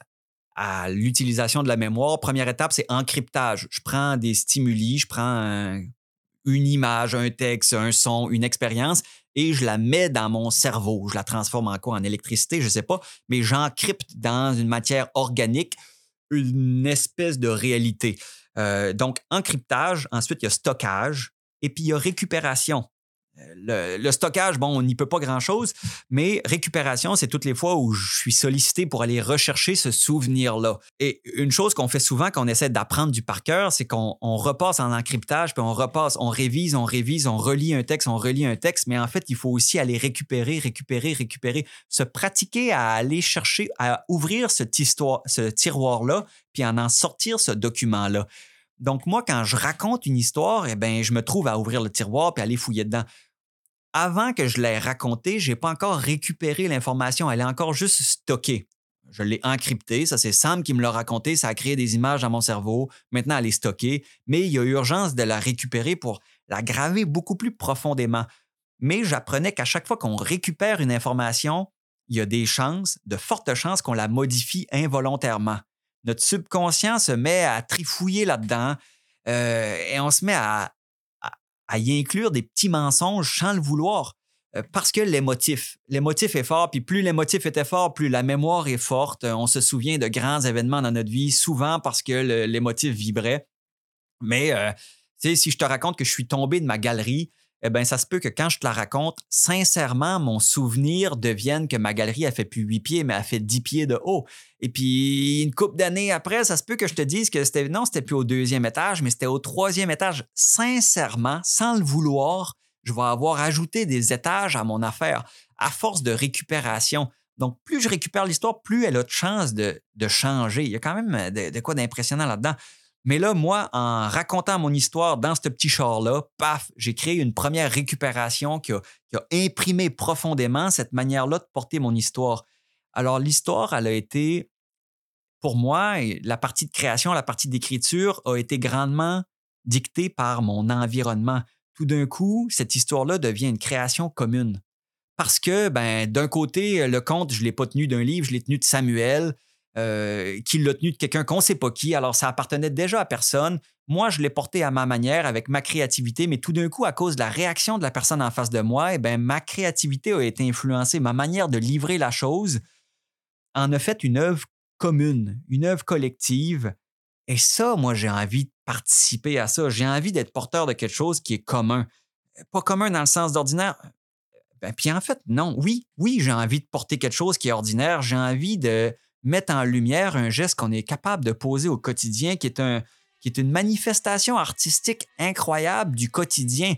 à l'utilisation de la mémoire. Première étape, c'est encryptage. Je prends des stimuli, je prends un- une image, un texte, un son, une expérience et je la mets dans mon cerveau. Je la transforme en quoi? En électricité, je ne sais pas, mais j'encrypte dans une matière organique une espèce de réalité. Euh, donc, encryptage, ensuite, il y a stockage et puis il y a récupération. Le, le stockage, bon, on n'y peut pas grand-chose, mais récupération, c'est toutes les fois où je suis sollicité pour aller rechercher ce souvenir-là. Et une chose qu'on fait souvent quand on essaie d'apprendre du par cœur, c'est qu'on on repasse en encryptage, puis on repasse, on révise, on révise, on relit un texte, on relit un texte, mais en fait, il faut aussi aller récupérer, récupérer, récupérer, se pratiquer à aller chercher, à ouvrir ce, histoire, ce tiroir-là, puis à en sortir ce document-là. Donc, moi, quand je raconte une histoire, eh bien, je me trouve à ouvrir le tiroir puis à aller fouiller dedans. avant que je l'ai raconté, je n'ai pas encore récupéré l'information. Elle est encore juste stockée. Je l'ai encryptée. Ça, c'est Sam qui me l'a raconté. Ça a créé des images dans mon cerveau. Maintenant, elle est stockée. Mais il y a urgence de la récupérer pour la graver beaucoup plus profondément. Mais j'apprenais qu'à chaque fois qu'on récupère une information, il y a des chances, de fortes chances qu'on la modifie involontairement. Notre subconscient se met à trifouiller là-dedans euh, et on se met à, à, à y inclure des petits mensonges sans le vouloir euh, parce que l'émotif, l'émotif est fort, puis plus l'émotif était fort, plus la mémoire est forte. On se souvient de grands événements dans notre vie, souvent parce que le, l'émotif vibrait. Mais euh, tu sais, si je te raconte que je suis tombé de ma galerie, eh bien, ça se peut que quand je te la raconte, sincèrement, mon souvenir devienne que ma galerie a fait plus huit pieds, mais elle fait dix pieds de haut. Et puis, une couple d'années après, ça se peut que je te dise que c'était non, c'était plus au deuxième étage, mais c'était au troisième étage. Sincèrement, sans le vouloir, je vais avoir ajouté des étages à mon affaire à force de récupération. Donc, plus je récupère l'histoire, plus elle a de chances de, de changer. Il y a quand même de, de quoi d'impressionnant là-dedans. Mais là, moi, en racontant mon histoire dans ce petit char-là, paf, j'ai créé une première récupération qui a, qui a imprimé profondément cette manière-là de porter mon histoire. Alors, l'histoire, elle a été, pour moi, la partie de création, la partie d'écriture a été grandement dictée par mon environnement. Tout d'un coup, cette histoire-là devient une création commune. Parce que, ben, d'un côté, le conte, je ne l'ai pas tenu d'un livre, je l'ai tenu de Samuel, Euh, qui l'a tenu de quelqu'un qu'on ne sait pas qui. Alors, ça appartenait déjà à personne. Moi, je l'ai porté à ma manière, avec ma créativité, mais tout d'un coup, à cause de la réaction de la personne en face de moi, eh bien, ma créativité a été influencée. Ma manière de livrer la chose en a fait une œuvre commune, une œuvre collective. Et ça, moi, j'ai envie de participer à ça. J'ai envie d'être porteur de quelque chose qui est commun. Pas commun dans le sens d'ordinaire. Ben, puis en fait, non. Oui, oui, j'ai envie de porter quelque chose qui est ordinaire. J'ai envie de mettre en lumière un geste qu'on est capable de poser au quotidien, qui est, un, qui est une manifestation artistique incroyable du quotidien.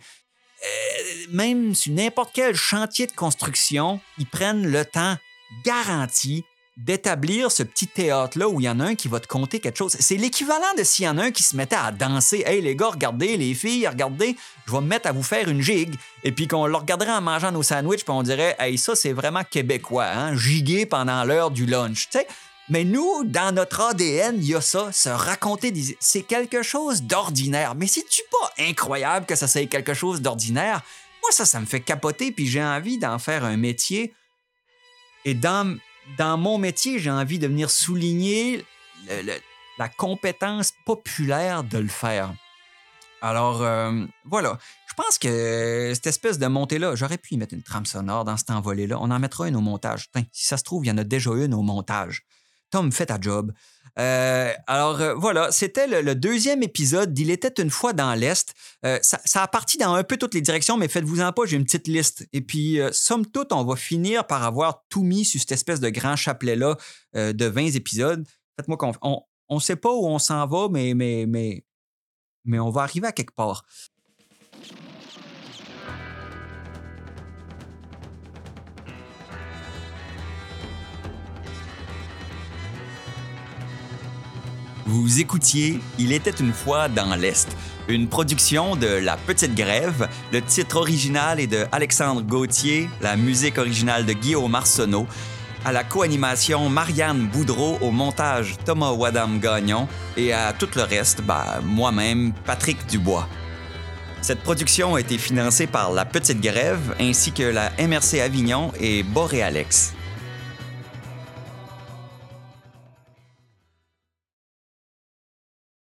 Euh, même sur n'importe quel chantier de construction, ils prennent le temps garanti d'établir ce petit théâtre-là où il y en a un qui va te conter quelque chose. C'est l'équivalent de s'il y en a un qui se mettait à danser. « Hey les gars, regardez, les filles, regardez, je vais me mettre à vous faire une gigue. » Et puis qu'on le regarderait en mangeant nos sandwichs, puis on dirait « Hey, ça, c'est vraiment québécois, hein? Giguer pendant l'heure du lunch. » Tu sais? Mais nous, dans notre A D N, il y a ça, se raconter des... C'est quelque chose d'ordinaire. Mais c'est-tu pas incroyable que ça soit quelque chose d'ordinaire? Moi, ça, ça me fait capoter, puis j'ai envie d'en faire un métier. Et dans... Dans mon métier, j'ai envie de venir souligner le, le, la compétence populaire de le faire. Alors, euh, voilà. Je pense que cette espèce de montée-là, j'aurais pu y mettre une trame sonore dans cet envolé-là. On en mettra une au montage. Tain, si ça se trouve, il y en a déjà une au montage. Tom, fais ta job. Euh, alors, euh, voilà, c'était le, le deuxième épisode d'Il était une fois dans l'Est. Euh, ça, ça a parti dans un peu toutes les directions, mais faites-vous-en pas, j'ai une petite liste. Et puis, euh, somme toute, on va finir par avoir tout mis sur cette espèce de grand chapelet-là euh, de vingt épisodes. Faites-moi confiance. On ne sait pas où on s'en va, mais, mais, mais, mais on va arriver à quelque part. Vous écoutiez Il était une fois dans l'Est, une production de La Petite Grève. Le titre original est de Alexandre Gauthier, la musique originale de Guillaume Arsenault, à la co-animation Marianne Boudreau, au montage Thomas Wadam-Gagnon et à tout le reste, ben, moi-même, Patrick Dubois. Cette production a été financée par La Petite Grève ainsi que la M R C Avignon et Boréalex.